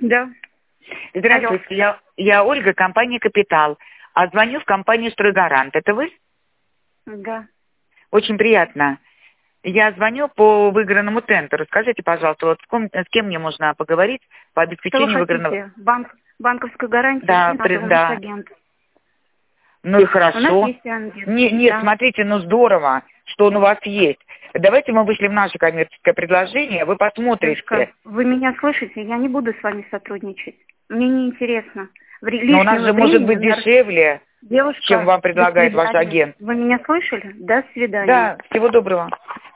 Да. Здравствуйте, я Ольга, компания «Капитал». А звоню в компанию «Стройгарант». Это вы? Да. Очень приятно. Я звоню по выигранному тендеру. Скажите, пожалуйста, вот с кем мне можно поговорить по Что вы обеспечению выигранного... хотите? Банковскую гарантию? Да, Не надо, у нас да. агент. Ну и У нас хорошо. есть агент. Нет, Да. смотрите, ну здорово, что он у вас есть. Давайте мы вышлем наше коммерческое предложение, вы Девушка, посмотрите. вы меня слышите? Я не буду с вами сотрудничать. Мне неинтересно. Но у нас Лишнего же может быть времени... дешевле, чем Девушка, вам до предлагает ваш свидания. агент. Вы меня слышали? До свидания. Да, всего доброго.